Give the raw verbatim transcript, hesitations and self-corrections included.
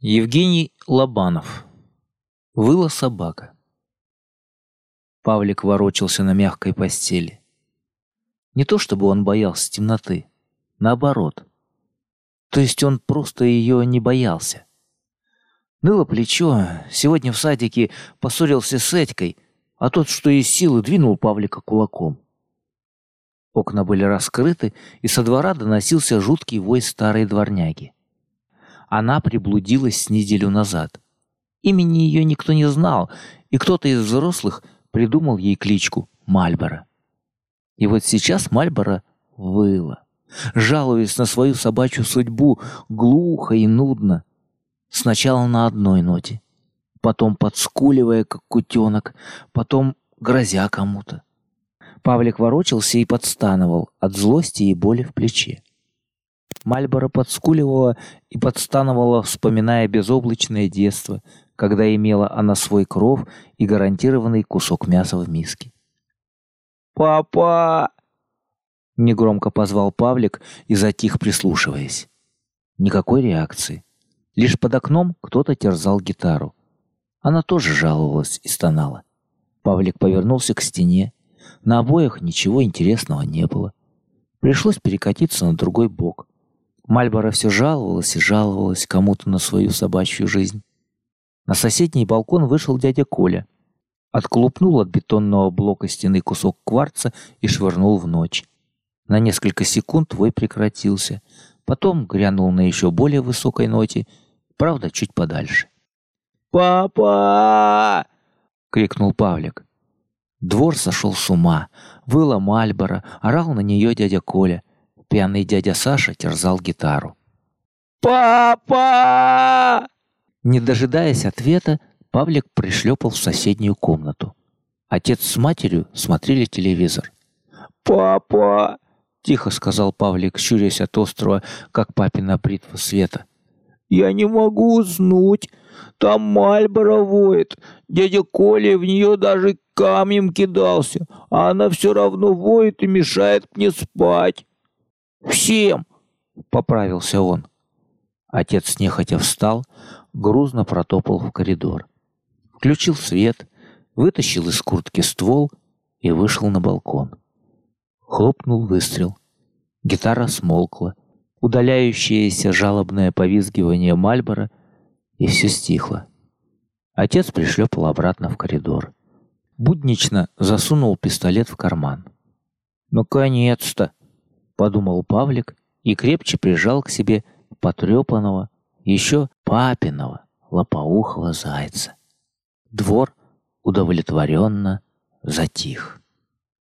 Евгений Лобанов. Выла собака. Павлик ворочался на мягкой постели. Не то чтобы он боялся темноты, наоборот. То есть он просто ее не боялся. Ныло плечо, сегодня в садике поссорился с Этькой, а тот, что из силы, двинул Павлика кулаком. Окна были раскрыты, и со двора доносился жуткий вой старой дворняги. Она приблудилась с неделю назад. Имени ее никто не знал, и кто-то из взрослых придумал ей кличку Мальборо. И вот сейчас Мальборо выла, жалуясь на свою собачью судьбу, глухо и нудно. Сначала на одной ноте, потом подскуливая, как кутенок, потом грозя кому-то. Павлик ворочался и подстанывал от злости и боли в плече. Мальборо подскуливала и подстанывала, вспоминая безоблачное детство, когда имела она свой кров и гарантированный кусок мяса в миске. «Папа!» — негромко позвал Павлик и затих, прислушиваясь. Никакой реакции. Лишь под окном кто-то терзал гитару. Она тоже жаловалась и стонала. Павлик повернулся к стене. На обоях ничего интересного не было. Пришлось перекатиться на другой бок. Мальборо все жаловалась и жаловалась кому-то на свою собачью жизнь. На соседний балкон вышел дядя Коля. Отклупнул от бетонного блока стены кусок кварца и швырнул в ночь. На несколько секунд вой прекратился. Потом грянул на еще более высокой ноте, правда, чуть подальше. «Папа!» — крикнул Павлик. Двор сошел с ума. Выла Мальборо, орал на нее дядя Коля. Пьяный дядя Саша терзал гитару. «Папа!» Не дожидаясь ответа, Павлик пришлепал в соседнюю комнату. Отец с матерью смотрели телевизор. «Папа!» — тихо сказал Павлик, щурясь от острого, как папина бритва, света. «Я не могу уснуть. Там Мальборо воет. Дядя Коля в нее даже камнем кидался, а она все равно воет и мешает мне спать». «Всем!» — поправился он. Отец нехотя встал, грузно протопал в коридор. Включил свет, вытащил из куртки ствол и вышел на балкон. Хлопнул выстрел. Гитара смолкла. Удаляющееся жалобное повизгивание Мальборо, и все стихло. Отец пришлепал обратно в коридор. Буднично засунул пистолет в карман. «Наконец-то!» — подумал Павлик и крепче прижал к себе потрепанного, еще папиного, лопоухого зайца. Двор удовлетворенно затих.